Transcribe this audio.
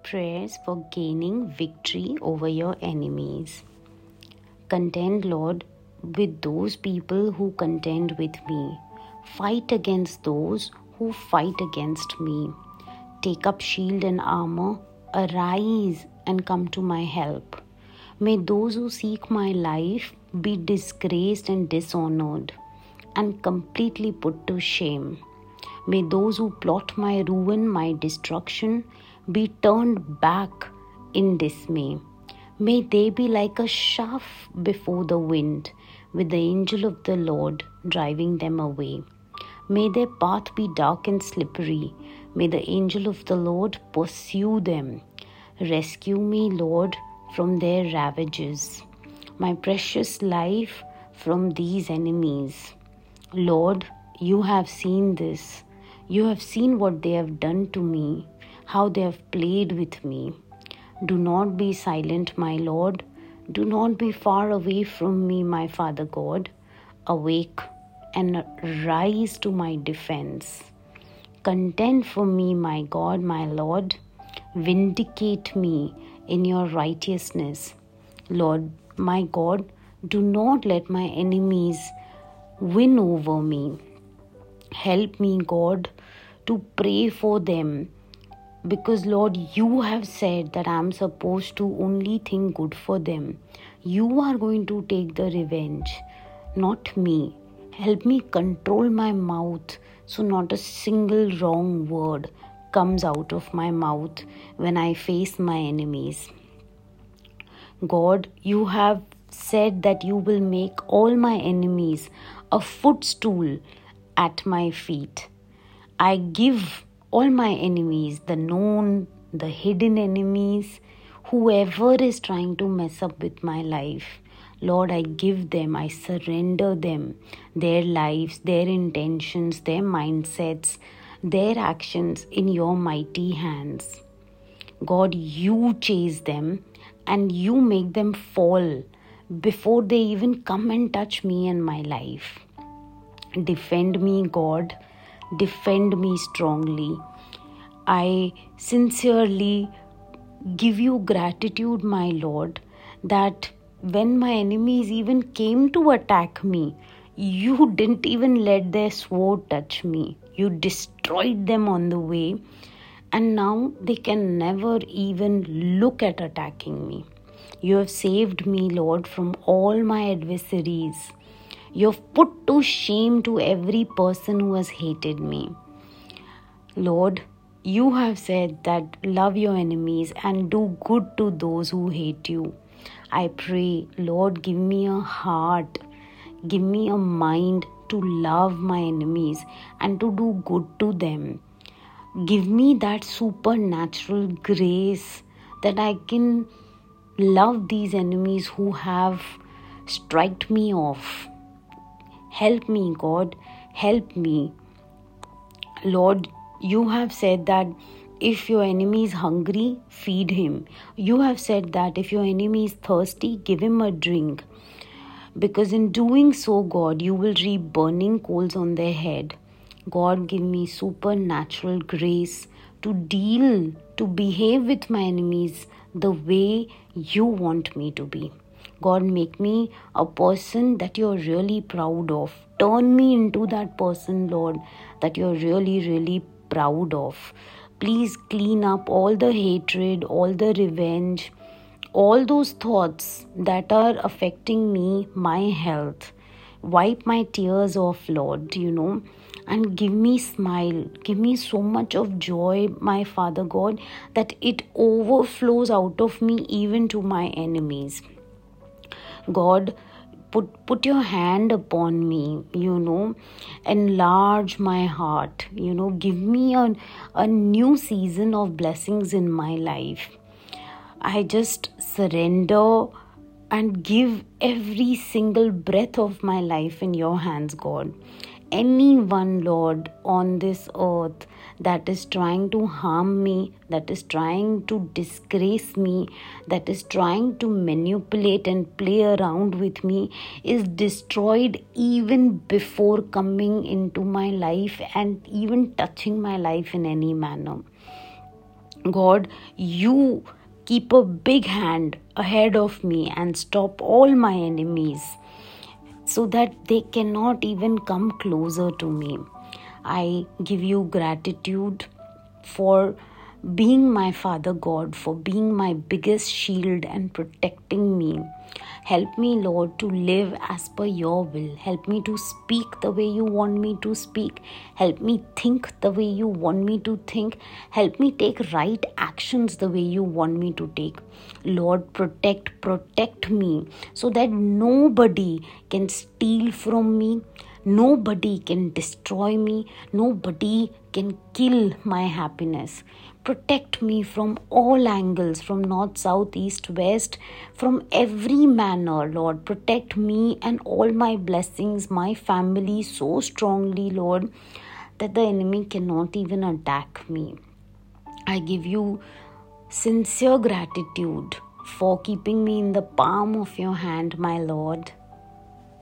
prayers for gaining victory over your enemies. Contend, Lord, with those people who contend with me. Fight against those who fight against me. Take up shield and armor. Arise and come to my help. May those who seek my life be disgraced and dishonored and completely put to shame. May those who plot my ruin, my destruction, be turned back in dismay. May they be like a chaff before the wind, with the angel of the Lord driving them away. May their path be dark and slippery. May the angel of the Lord pursue them. Rescue me, Lord, from their ravages, my precious life from these enemies. Lord, you have seen this. You have seen what they have done to me, how they have played with me. Do not be silent, my Lord. Do not be far away from me, my Father God. Awake and rise to my defense. Contend for me, my God, my Lord. Vindicate me in your righteousness. Lord, my God, do not let my enemies win over me. Help me, God, to pray for them. Because, Lord, you have said that I am supposed to only think good for them. You are going to take the revenge, not me. Help me control my mouth so not a single wrong word comes out of my mouth when I face my enemies. God, you have said that you will make all my enemies a footstool at my feet. I give all my enemies, the known, the hidden enemies, whoever is trying to mess up with my life. Lord, I give them, I surrender them, their lives, their intentions, their mindsets, their actions in your mighty hands. God, you chase them and you make them fall before they even come and touch me and my life. Defend me, God. Defend me strongly. I sincerely give you gratitude, my Lord, that when my enemies even came to attack me, you didn't even let their sword touch me. You destroyed them on the way, and now they can never even look at attacking me. You have saved me, Lord, from all my adversaries. You have put to shame to every person who has hated me. Lord, you have said that love your enemies and do good to those who hate you. I pray, Lord, give me a heart, give me a mind to love my enemies and to do good to them. Give me that supernatural grace that I can love these enemies who have struck me off. Help me, God. Help me. Lord, you have said that if your enemy is hungry, feed him. You have said that if your enemy is thirsty, give him a drink. Because in doing so, God, you will reap burning coals on their head. God, give me supernatural grace to deal, to behave with my enemies the way you want me to be. God, make me a person that you're really proud of. Turn me into that person, Lord, that you're really, really proud of. Please clean up all the hatred, all the revenge, all those thoughts that are affecting me, my health. Wipe my tears off, Lord, and give me smile. Give me so much of joy, my Father God, that it overflows out of me even to my enemies. God, put your hand upon me, enlarge my heart, give me a new season of blessings in my life. I just surrender and give every single breath of my life in your hands, God. Anyone, Lord, on this earth that is trying to harm me, that is trying to disgrace me, that is trying to manipulate and play around with me is destroyed even before coming into my life and even touching my life in any manner. God, you keep a big hand ahead of me and stop all my enemies so that they cannot even come closer to me. I give you gratitude for being my Father God, for being my biggest shield and protecting me. Help me, Lord, to live as per your will. Help me to speak the way you want me to speak. Help me think the way you want me to think. Help me take right actions the way you want me to take. Lord, protect me so that nobody can steal from me. Nobody can destroy me. Nobody can kill my happiness. Protect me from all angles, from north, south, east, west, from every manner, Lord. Protect me and all my blessings, my family so strongly, Lord, that the enemy cannot even attack me. I give you sincere gratitude for keeping me in the palm of your hand, my Lord.